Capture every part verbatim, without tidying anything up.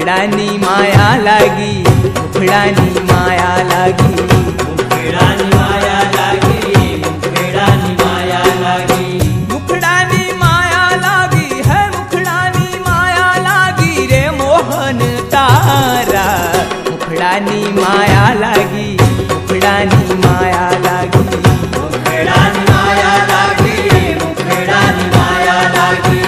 मुखड़ानी माया लागी, मुखड़ानी माया लागी, मुखड़ानी माया लागी, मुखड़ानी माया लागी, मुखड़ानी माया लागी है, मुखड़ानी माया लागी रे मोहन तारा। मुखड़ानी माया लागी, मुखड़ानी माया लागी, मुखड़ानी माया लागी, मुखड़ानी माया लागी।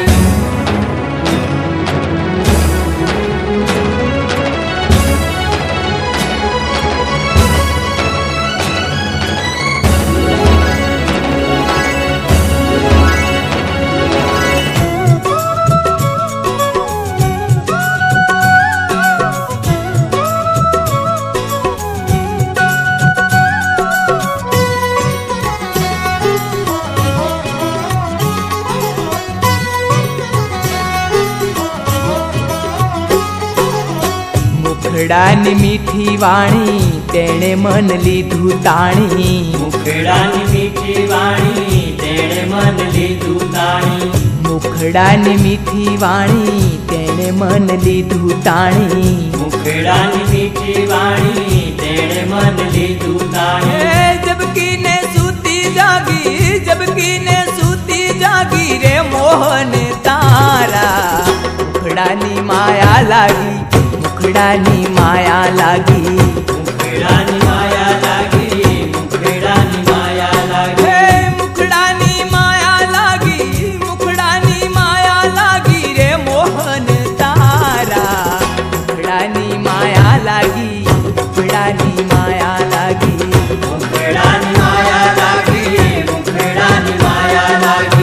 मुखड़ानी मीठी वाणी तेणे मन लीधु ताणी, मुखड़ानी मीठी वाणी तेणे मन लीधु ताणी, मुखड़ानी मीठी वाणी तेणे मन लीधु ताणी, मुखड़ानी मीठी वाणी तेणे मन लीधु ताणी। जबकि ने सूती जागी, जबकि ने सूती जागी रे मोहन तारा। मुखड़ानी माया लागी, मुखड़ानी माया लागी, मुखड़ानी माया लागी, मुखड़ानी माया लागी, मुखड़ानी माया लागी, मुखड़ानी माया लागी रे मोहन तारा। मुखड़ानी माया लागी, मुखड़ानी माया लागी, मुखड़ानी माया लागी, मुखड़ानी माया लागी।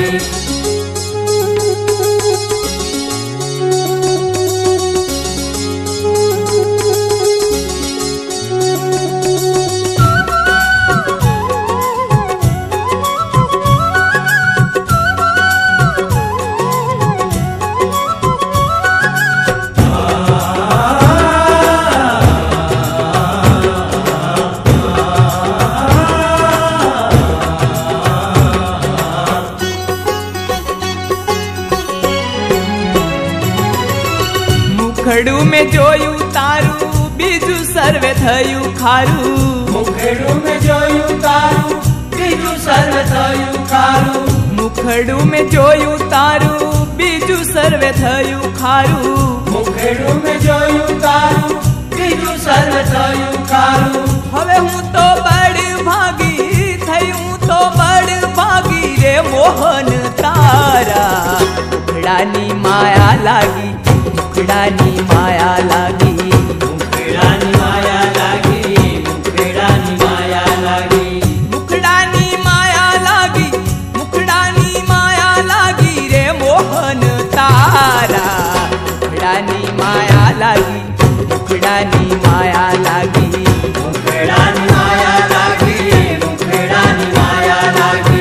मुखड़ू में जोयू तारू, बीजू सर्वे थयू खारू। मुखड़ू में जोयू तारू, बीजू सर्वे थयू खारू। मुखड़ू में जोयू तारू, बीजू सर्वे थयू खारू। मुखड़ू में जोयू तारू, बीजू सर्वे थयू खारू। हवे हूँ तो बड़ भागी, थयू तो बड़ भागी रे मोहन तारा। मुखड़ानी माया लागी, मुखड़ानी माया लागी, मुखड़ानी माया लागी, मुखड़ानी माया लागी, मुखड़ानी माया लागी, मुखड़ानी माया लागी रे मोहन तारा। मुखड़ानी माया लागी, मुखड़ानी माया लागी, मुखड़ानी माया लागी, मुखड़ानी माया लागी।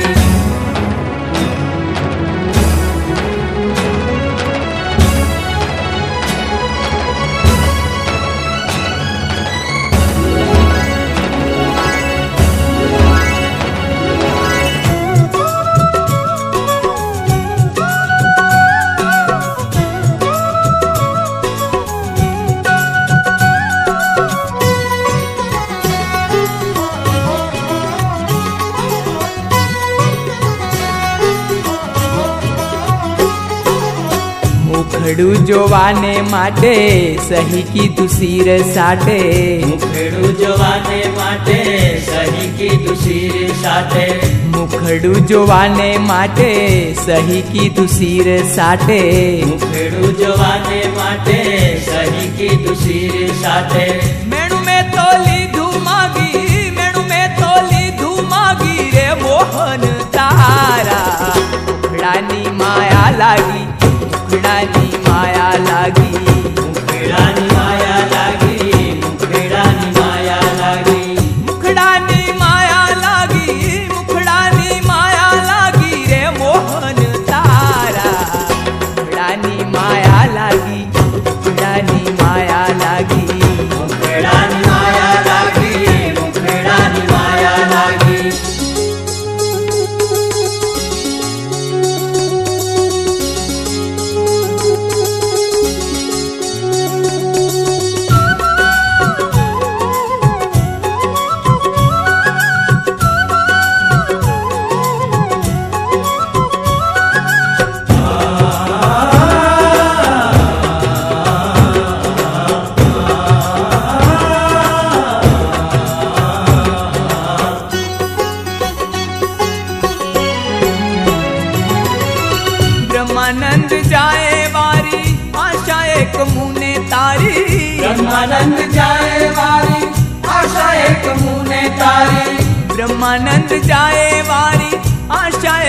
मुखड़ू जोवाने माटे सही की तुसीर साटे। मुखड़ू जोवाने माटे सही की तुसीर साटे। मुखड़ू जोवाने माटे सही की तुसीर साटे। मुखड़ू जोवाने माटे सही की तुसीर साटे। मेणु में तोली धुमागी, मेणु में तोली धुमागी रे मोहन तारा। मुखड़ानी माया लागी, मुखड़ानी माया लागी, मुखड़ानी माया लागी, मुखड़ानी माया लागी, मुखड़ानी माया लागी, मुखड़ानी माया लागी रे मोहन तारा। मुखड़ानी माया लागी, मुखड़ानी माया लागी, मुखड़ानी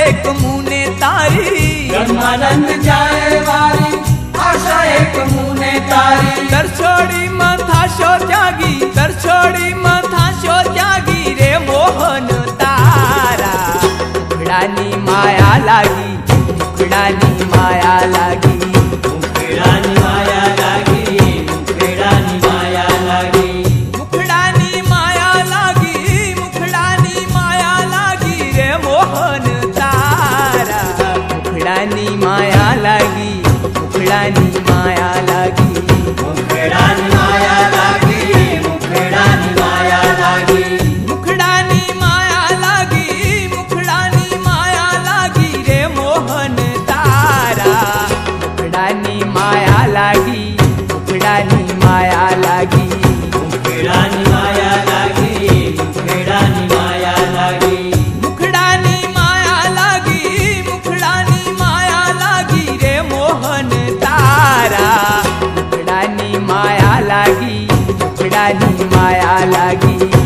एक मुने तारी ब्रह्मानंद जाए वारी आशा एक मुने तारी दर्शोड़ी मथा शो त्यागी दर्शोड़ी मथा शो त्यागी रे मोहन तारा मुखड़ानी माया लागी मुखड़ानी माया लागी मुखड़ानी माया लागी मुखड़ानी माया लागी मुखड़ानी माया लागी मुखड़ानी माया लागी रे मोहन तारा मुखड़ानी माया लागी मुखड़ानी माया लागी मुखड़ानी माया लागी मुखड़ानी माया लागी मुखड़ानी माया लागी मुखड़ानी माया लागी रे मोहन तारा मुखड़ानी माया लागी मुखड़ानी माया लागी मुखड़ानी माया लागी मुखड़ानी माया लागी मुखड़ानी माया लागी मुखड़ानी माया लागी रे मोहन तारा मुखड़ानी माया लागी मुखड़ानी माया लागी